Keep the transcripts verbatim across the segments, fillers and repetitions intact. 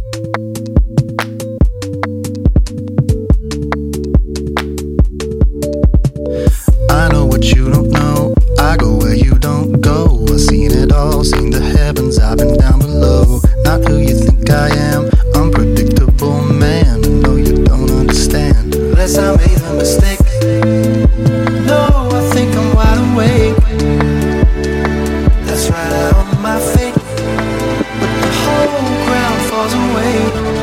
I know what you don't know, I go where you don't go. I've seen it all, seen the heavens, I've been down below. Not who you think I am, unpredictable man. I know you don't understand, unless I made a mistake. No, I think I'm wide awake. That's right, out on my feet, but the whole ground falls away.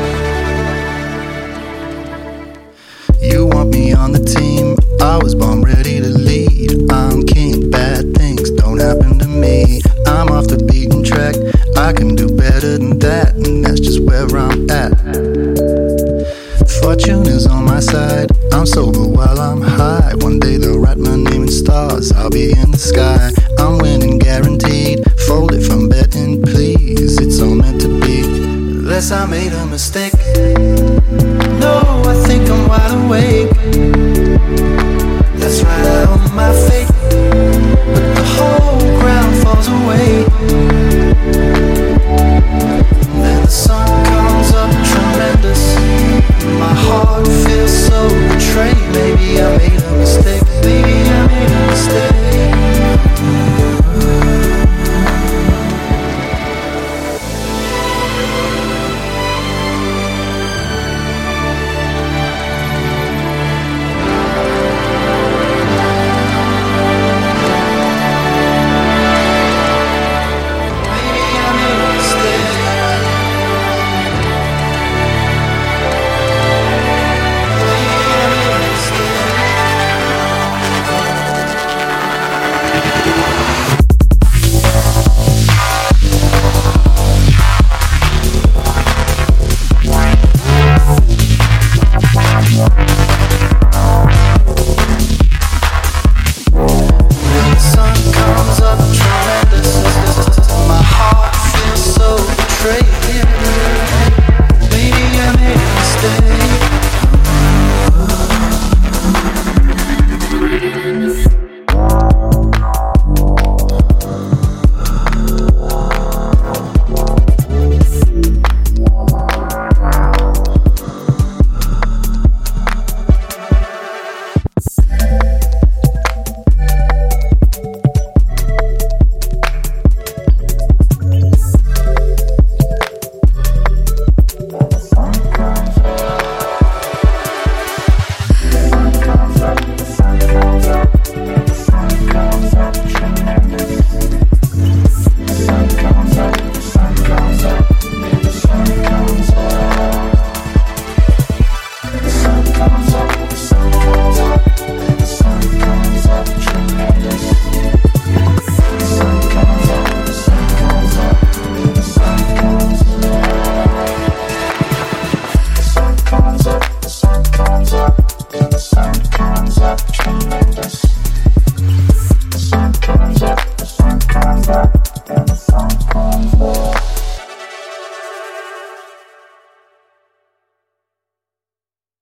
You want me on the team, I was born ready to lead. I'm king, bad things don't happen to me. I'm off the beaten track, I can do better than that, and that's just where I'm at. Fortune is on my side, I'm sober while I'm high. One day they'll write my name in stars, I'll be in the sky. I'm winning guaranteed, fold it from betting please. It's all meant to be, unless I made a mistake. No, I think I'm wide awake. That's right, out on my feet, but the whole ground falls away.